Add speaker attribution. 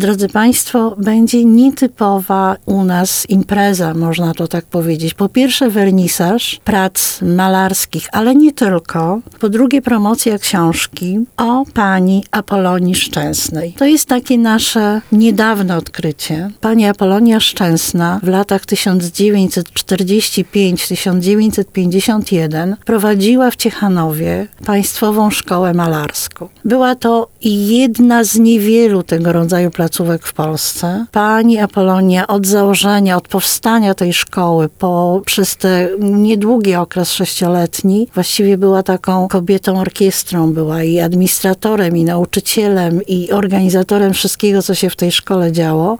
Speaker 1: drodzy Państwo, będzie nietypowa u nas impreza, można to tak powiedzieć. Po pierwsze wernisaż prac malarskich, ale nie tylko. Po drugie promocja książki o pani Apolonii Szczęsnej. To jest takie nasze niedawne odkrycie. Pani Apolonia Szczęsna w latach 1945-1951 prowadziła w Ciechanowie Państwową Szkołę Malarską. Była to jedna z niewielu tego rodzaju placówek w Polsce. Pani Apolonia od założenia, od powstania tej szkoły przez ten niedługi okres 6-letni właściwie była taką kobietą orkiestrą, była i administratorem, i nauczycielem, i organizatorem wszystkiego, co się w tej szkole działo.